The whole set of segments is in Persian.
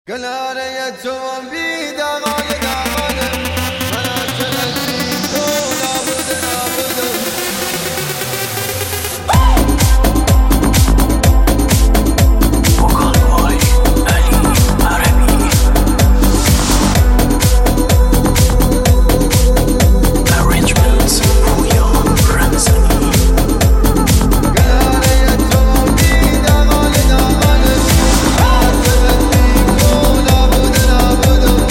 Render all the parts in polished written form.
کناره تو بی دغال دغالم من عاشقتی تو نابودم وکالای علی عربی Arrangements پویان رمزانی کناره تو بی دغال دغالم من عاشقتی تو نابودم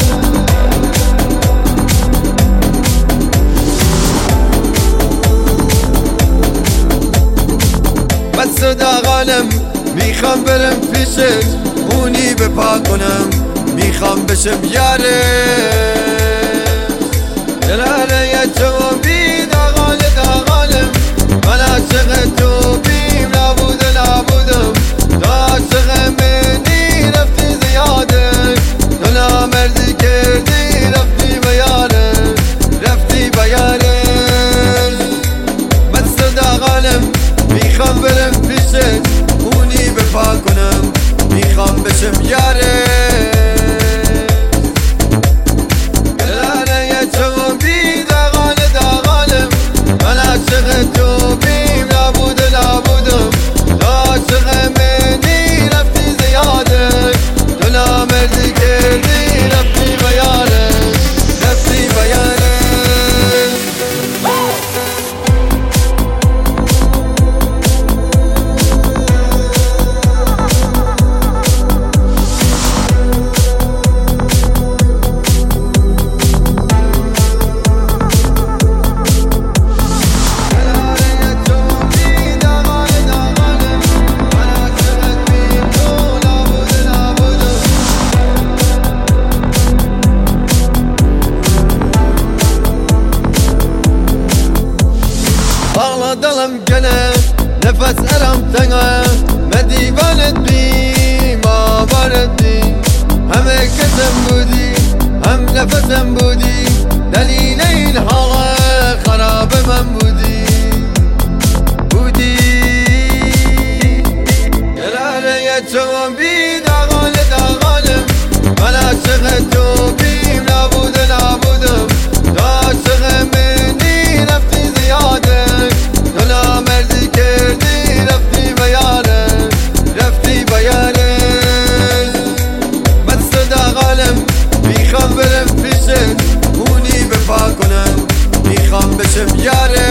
بس دغالم میخوام برم پیشش خونی بپا کنم میخوام بشم یاره کناره تو بی دغال دغالم من عاشق تو بیم نابودم تو عاشق منی رفتی زیاده تو نامردی کردی رفتی بیاره بس دغالم میخوام برم پیشش خونی بپا کنم میخوام بشم یاره کناره تو بی دغال دغالم من عاشق تو بیم نابودم تو عاشق منی رفتی زیاده تو نامردی کردی رفتی بیاره Dalım gene nefes eram sana me divanet bim avaret bim hem kesem budi hem nefesem budi delileyn hala kharabe men budi Gelare çavam bi dağal dağalım ben aşık tu bim nabudum tu aşık meni nefsi ziyade مردی کردی رفتی بیاره بس دغالم میخوام برم پیشت خونی بپا کنم میخوام بشم یاره